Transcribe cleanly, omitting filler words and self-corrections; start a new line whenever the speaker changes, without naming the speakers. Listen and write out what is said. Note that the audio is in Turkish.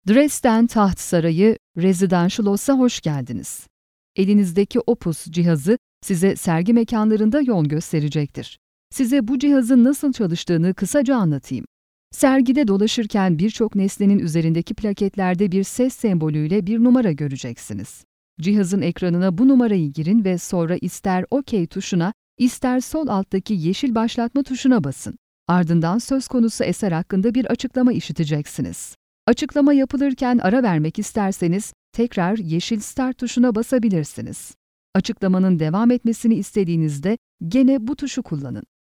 Dresden Taht Sarayı Residentialos'a hoş geldiniz. Elinizdeki Opus cihazı size sergi mekanlarında yol gösterecektir. Size bu cihazın nasıl çalıştığını kısaca anlatayım. Sergide dolaşırken birçok nesnenin üzerindeki plaketlerde bir ses sembolüyle bir numara göreceksiniz. Cihazın ekranına bu numarayı girin ve sonra ister OK tuşuna, ister sol alttaki yeşil başlatma tuşuna basın. Ardından söz konusu eser hakkında bir açıklama işiteceksiniz. Açıklama yapılırken ara vermek isterseniz tekrar yeşil Start tuşuna basabilirsiniz. Açıklamanın devam etmesini istediğinizde gene bu tuşu kullanın.